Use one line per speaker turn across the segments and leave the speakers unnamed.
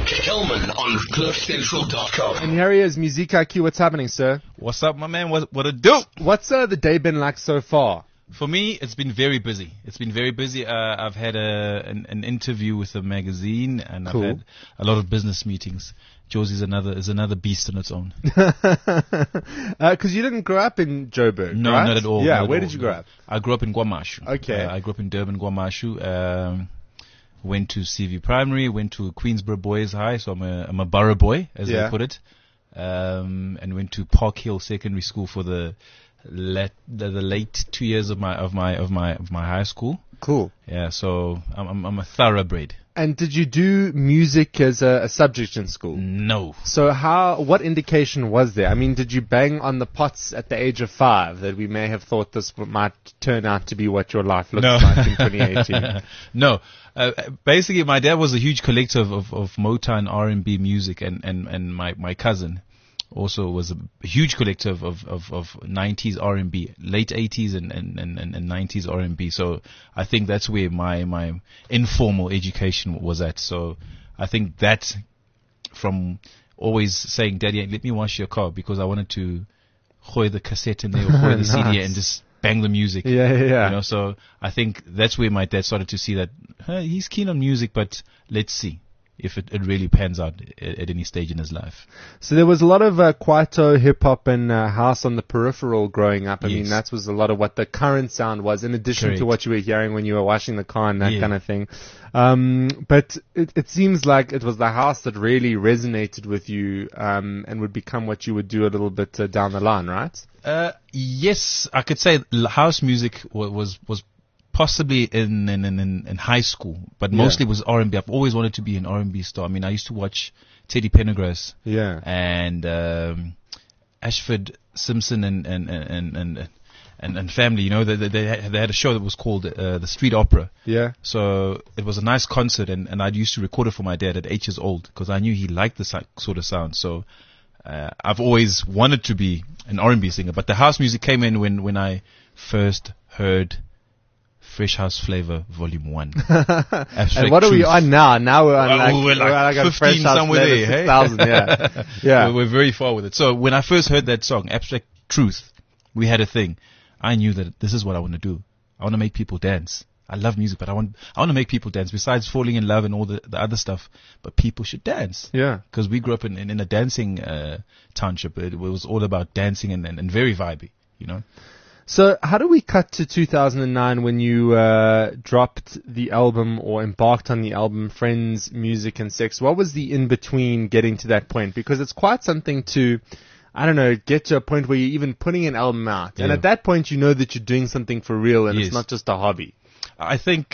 Kelman on CliffCentral.com.
And here he is, Music IQ. What's happening, sir?
What's up, my man? What it do?
What's the day been like so far?
For me, it's been very busy. I've had an interview with a magazine, and
Cool.
I've had a lot of business meetings. Josie's another beast on its own.
Because you didn't grow up in Joburg,
No,
right?
not at all.
Yeah,
not at
where
all.
did you grow up?
I grew up in Guamashu.
Okay.
I grew up in Durban, Guamashu. Went to CV Primary, went to Queensborough Boys High, so I'm a borough boy, as
Yeah.
they put it. And went to Park Hill Secondary School for the late 2 years of my high school.
Cool.
Yeah, so I'm a thoroughbred.
And did you do music as a subject in school?
No.
So what indication was there? I mean, did you bang on the pots at the age of 5 that we may have thought this might turn out to be what your life looks
No.
like in 2018?
No. Basically, my dad was a huge collector of Motown R&B music, and my cousin also was a huge collector of 90s R&B, late 80s and 90s R&B. So I think that's where my informal education was at. So I think that, from always saying, Daddy, let me wash your car, because I wanted to hoy the cassette in there, or hoy the CD
Nice.
and just bang the music.
Yeah.
You know, so I think that's where my dad started to see that he's keen on music, but let's see if it really pans out at any stage in his life.
So there was a lot of Kwaito, hip-hop, and house on the peripheral growing up. I mean,
Yes.
that was a lot of what the current sound was, in addition to
Correct.
what you were hearing when you were washing the car and that
Yeah.
kind of thing. But it seems like it was the house that really resonated with you and would become what you would do a little bit down the line, right?
Yes, I could say house music was possibly in high school, but mostly was R&B. I've always wanted to be an R&B star. I mean, I used to watch Teddy Pendergrass
Yeah.
and Ashford Simpson and family. You know, they had a show that was called the Street Opera.
Yeah.
So it was a nice concert, and I used to record it for my dad at 8 years old, because I knew he liked the sort of sound. So I've always wanted to be an R&B singer, but the house music came in when I first heard Fresh House Flavor Volume 1.
And what are we on now? Now we're on
we're like
a
15
Fresh House
somewhere
Flavor
there, hey?
6,000, yeah. Yeah.
We're very far with it. So when I first heard that song, Abstract Truth, we had a thing. I knew that this is what I want to do. I want to make people dance. I love music, but I want to make people dance. Besides falling in love and all the other stuff, but people should dance.
Yeah.
Because we grew up in a dancing township. It was all about dancing and very vibey, you know.
So how do we cut to 2009 when you dropped the album, or embarked on the album, Friends, Music and Sex? What was the in-between getting to that point? Because it's quite something to, I don't know, get to a point where you're even putting an album out. And
Yeah.
at that point, you know that you're doing something for real and
Yes.
it's not just a hobby.
I think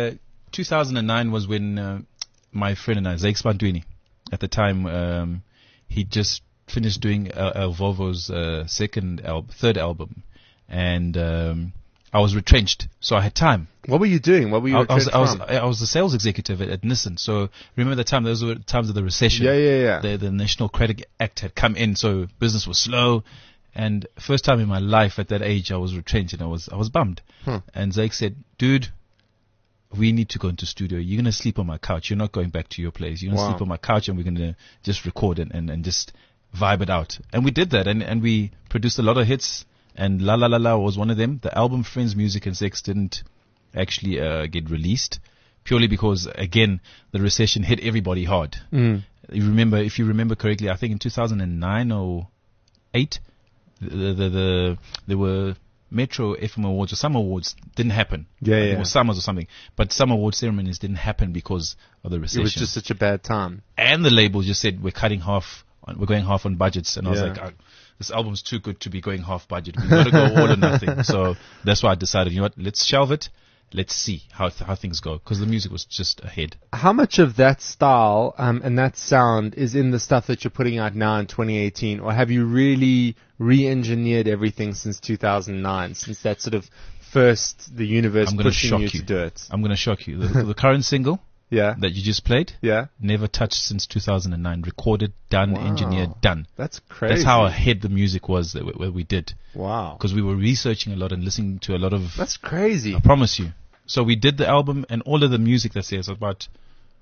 2009 was when my friend and I, Zakes Bantwini, at the time, he just finished doing El Volvo's third album. And I was retrenched, so I had time.
What were you doing? What were you retrenched from?
I was the sales executive at Nissan. So remember the time, those were times of the recession.
Yeah.
The National Credit Act had come in, so business was slow. And first time in my life at that age, I was retrenched, and I was bummed. And Zake said, "Dude, we need to go into studio. You're gonna sleep on my couch. You're not going back to your place. You're gonna
Wow.
sleep on my couch, and we're gonna just record and just vibe it out." And we did that, and we produced a lot of hits. And La La La La was one of them. The album Friends, Music and Sex didn't actually get released, purely because, again, the recession hit everybody hard. If you remember correctly, I think in 2009 or 8, there were Metro FM Awards, or some awards didn't happen.
Yeah,
I think
yeah.
It was Summers or something. But some award ceremonies didn't happen because of the recession.
It was just such a bad time.
And the label just said, we're going half on budgets. And I was
Yeah.
like, this album's too good to be going half budget. We've got to go all or nothing. So that's why I decided, you know what, let's shelve it. Let's see how things go. Because the music was just ahead.
How much of that style and that sound is in the stuff that you're putting out now in 2018? Or have you really re-engineered everything since 2009, since that sort of first, the universe
I'm going to
pushing
shock
you
you.
to do it?
I'm going to shock you. The current single
Yeah.
that you just played,
Yeah.
never touched since 2009. Recorded, done,
Wow.
engineered, done.
That's crazy.
That's how ahead the music was that we did.
Wow.
Because we were researching a lot and listening to a lot of...
That's crazy.
I promise you. So we did the album, and all of the music that's there is about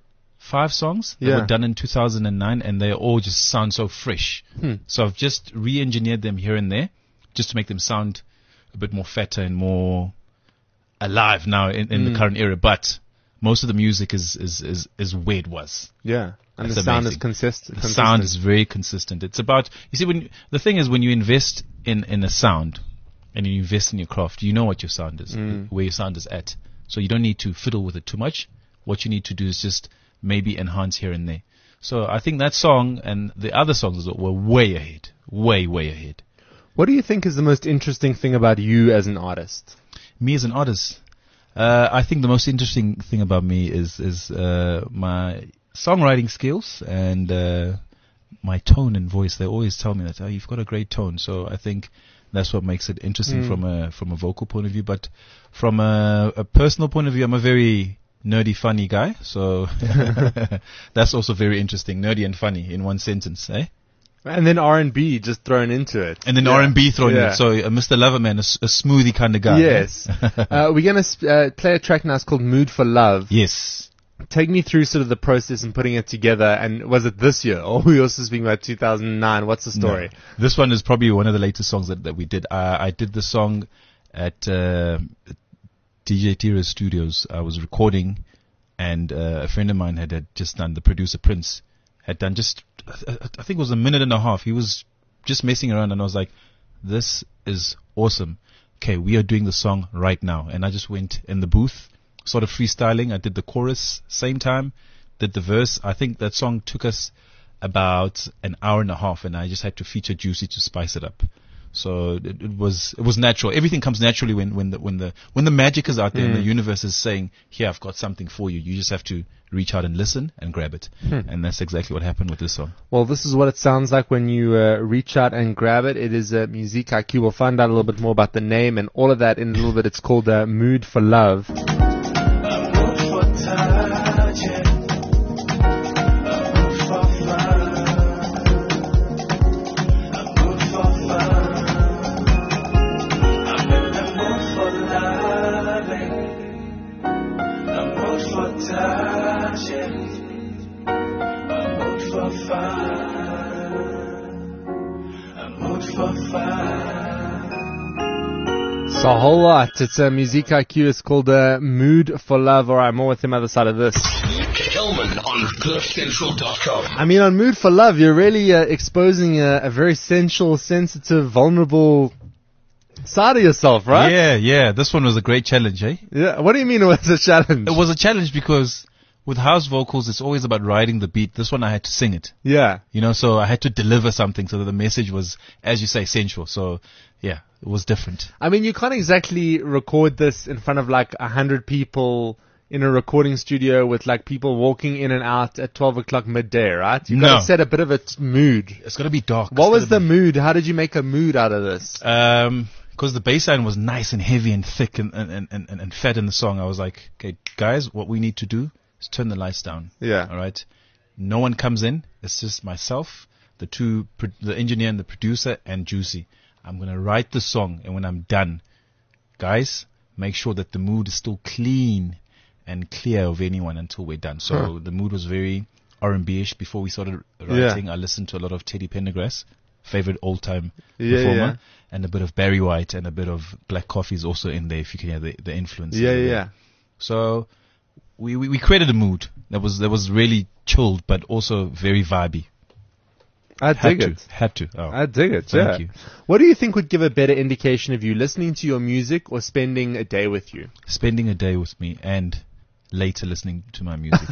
5 songs that
Yeah.
were done in 2009, and they all just sound so fresh. So I've just re-engineered them here and there, just to make them sound a bit more fatter and more alive now in the current era. But most of the music is where it was.
Yeah. And
That's
the sound is
amazing.
consistent.
The sound is very consistent. It's about, you see, the thing is, when you invest in a sound and you invest in your craft, you know what your sound is, where your sound is at. So you don't need to fiddle with it too much. What you need to do is just maybe enhance here and there. So I think that song and the other songs were way ahead. Way, way ahead.
What do you think is the most interesting thing about you as an artist?
Me as an artist, I think the most interesting thing about me is my songwriting skills and my tone and voice. They always tell me that, oh, you've got a great tone. So I think that's what makes it interesting from a vocal point of view. But from a personal point of view, I'm a very nerdy, funny guy. So that's also very interesting. Nerdy and funny in one sentence, eh?
And then R&B just thrown into it.
And then R&B thrown in. So Mr. Loverman, a smoothie kind of guy.
Yes. We're going to play a track now. It's called Mood for Love.
Yes.
Take me through sort of the process and putting it together. And was it this year? Or we also speaking about 2009? What's the story?
No. This one is probably one of the latest songs that we did. I did the song at DJ Tira's studios. I was recording, and a friend of mine had just done, the producer Prince, had done just, I think it was a minute and a half. He was just messing around, and I was like, this is awesome. Okay, we are doing the song right now. And I just went in the booth, sort of freestyling. I did the chorus, same time, did the verse. I think that song took us about an hour and a half, and I just had to feature Juicy to spice it up. So it was natural. Everything comes naturally when the magic is out there and the universe is saying, here, I've got something for you. You just have to reach out and listen and grab it. And that's exactly what happened with this song.
Well, this is what it sounds like when you reach out and grab it. It is Musiek IQ. We'll find out a little bit more about the name and all of that in a little bit. It's called Mood for Love. It's a whole lot. It's Musiek IQ. It's called Mood for Love. All right, more with him other side of this.
Hellman on CliffCentral.com.
I mean, on Mood for Love, you're really exposing a very sensual, sensitive, vulnerable side of yourself, right?
Yeah. This one was a great challenge, eh?
Yeah. What do you mean it was a challenge?
It was a challenge because with house vocals, it's always about riding the beat. This one, I had to sing it.
Yeah.
You know, so I had to deliver something so that the message was, as you say, sensual. So, yeah, it was different.
I mean, you can't exactly record this in front of like 100 people in a recording studio with like people walking in and out at 12 o'clock midday, right? You've got to set a bit of a mood.
It's got to be dark.
What was the mood? How did you make a mood out of this?
Because the bass line was nice and heavy and thick and fat in the song. I was like, okay, guys, what we need to do is turn the lights down.
Yeah.
All right. No one comes in. It's just myself, the engineer and the producer, and Juicy. I'm going to write the song, and when I'm done, guys, make sure that the mood is still clean and clear of anyone until we're done. So the mood was very R&B-ish. Before we started writing, I listened to a lot of Teddy Pendergrass, favorite old-time performer, and a bit of Barry White, and a bit of Black Coffee is also in there, if you can hear the influence.
Yeah.
So we created a mood that was really chilled, but also very vibey.
I dig it.
Had to. Oh.
I dig it.
Thank you.
What do you think would give a better indication of you listening to your music or spending a day with you?
Spending a day with me and later listening to my music.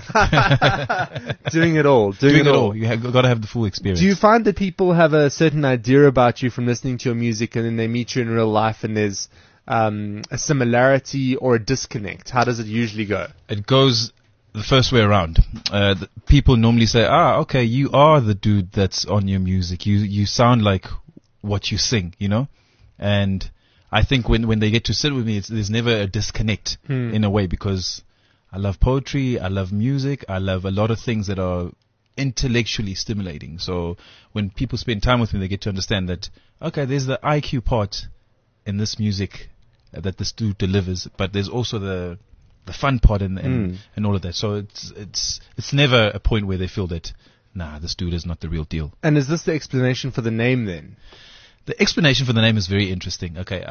Doing it all. Doing it all.
You got to have the full experience.
Do you find that people have a certain idea about you from listening to your music, and then they meet you in real life and there's a similarity or a disconnect? How does it usually go?
It goes the first way around. People normally say, okay, you are the dude that's on your music. You sound like what you sing, you know? And I think when they get to sit with me, there's never a disconnect in a way, because I love poetry, I love music, I love a lot of things that are intellectually stimulating. So when people spend time with me, they get to understand that, okay, there's the IQ part in this music that this dude delivers, but there's also the fun part and all of that. So it's never a point where they feel that, nah, this dude is not the real deal.
And is this the explanation for the name then?
The explanation for the name is very interesting. Okay.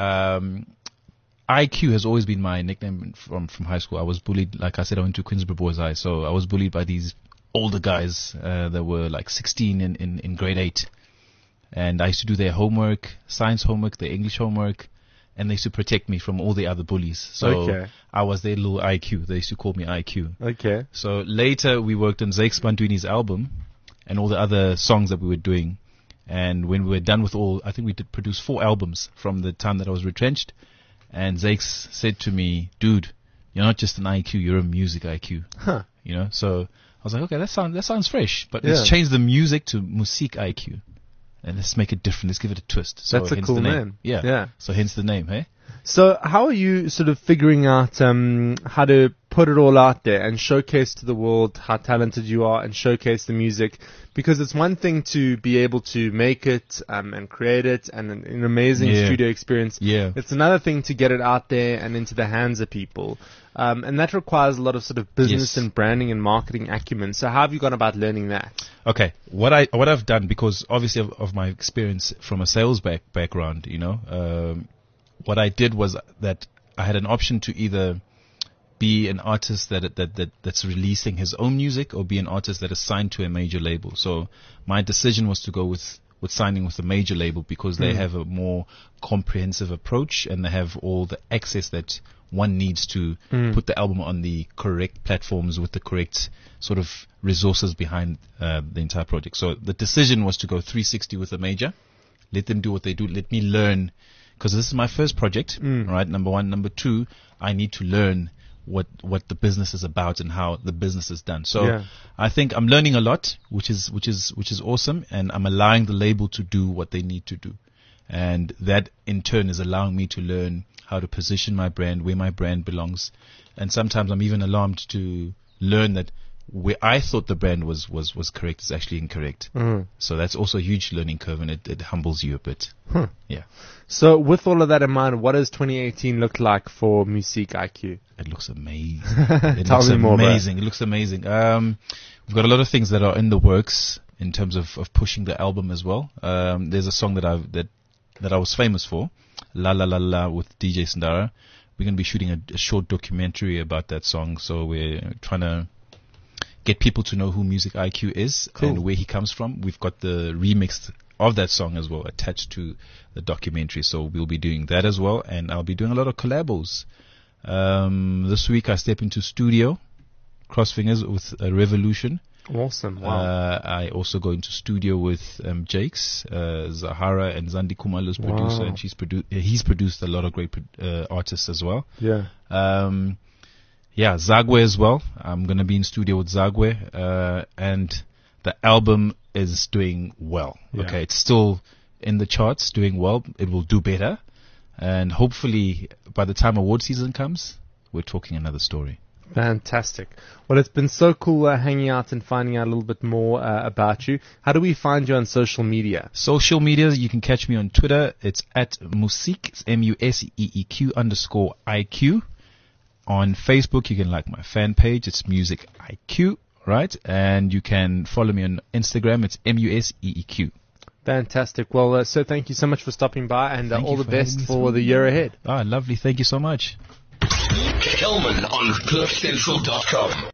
IQ has always been my nickname from high school. I was bullied, like I said, I went to Queensborough Boys High, so I was bullied by these older guys that were like 16 in grade 8. And I used to do their homework, science homework, their English homework, and they used to protect me from all the other bullies. So I was their little IQ. They used to call me IQ.
Okay.
So later we worked on Zakes Bantwini's album and all the other songs that we were doing. And when we were done with all, I think we did produce 4 albums from the time that I was retrenched. And Zakes said to me, dude, you're not just an IQ, you're a music IQ.
Huh.
You know, so I was like, okay, that sounds fresh, but let's change the music to Musiek IQ. And let's make it different. Let's give it a twist. So
that's a cool name.
Yeah. So hence the name, hey?
So how are you sort of figuring out how to put it all out there and showcase to the world how talented you are and showcase the music? Because it's one thing to be able to make it and create it and an amazing studio experience.
Yeah.
It's another thing to get it out there and into the hands of people. And that requires a lot of sort of business and branding and marketing acumen. So how have you gone about learning that?
Okay. What I've done, because obviously of my experience from a sales background, you know, what I did was that I had an option to either be an artist that's releasing his own music or be an artist that is signed to a major label. So my decision was to go with signing with a major label because they have a more comprehensive approach and they have all the access that one needs to put the album on the correct platforms with the correct sort of resources behind the entire project. So the decision was to go 360 with a major, let them do what they do, let me learn, because this is my first project, right? Number one. Number two, I need to learn what the business is about and how the business is done. So I think I'm learning a lot, which is awesome, and I'm allowing the label to do what they need to do. And that in turn is allowing me to learn how to position my brand, where my brand belongs. And sometimes I'm even alarmed to learn that where I thought the brand was correct is actually incorrect. So that's also a huge learning curve, and it humbles you a bit. Yeah.
So with all of that in mind, what does 2018 look like for Musiek IQ?
It looks amazing. It looks amazing. It looks amazing. We've got a lot of things that are in the works in terms of pushing the album as well. There's a song that I was famous for, La La La La with DJ Sandara. We're going to be shooting a short documentary about that song. So we're trying to get people to know who Musiek IQ is and where he comes from. We've got the remix of that song as well attached to the documentary. So we'll be doing that as well. And I'll be doing a lot of collabos. This week I step into studio, cross fingers, with Revolution.
Awesome. Wow.
I also go into studio with Jakes, Zahara and Zandi Kumalo's producer, and he's produced a lot of great artists as well.
Yeah.
Zagwe as well. I'm going to be in studio with Zagwe, and the album is doing well.
Yeah.
Okay, it's still in the charts, doing well. It will do better, and hopefully by the time award season comes, we're talking another story.
Fantastic. Well, it's been so cool hanging out and finding out a little bit more about you. How do we find you on social media?
Social media, you can catch me on Twitter. It's at Musiek, it's MUSEEQ_IQ. On Facebook, you can like my fan page. It's Musiek IQ, right? And you can follow me on Instagram. It's MUSEEQ.
Fantastic. Well, so thank you so much for stopping by, and all the best for the year ahead.
Lovely. Thank you so much.
Kelman on CliffCentral.com.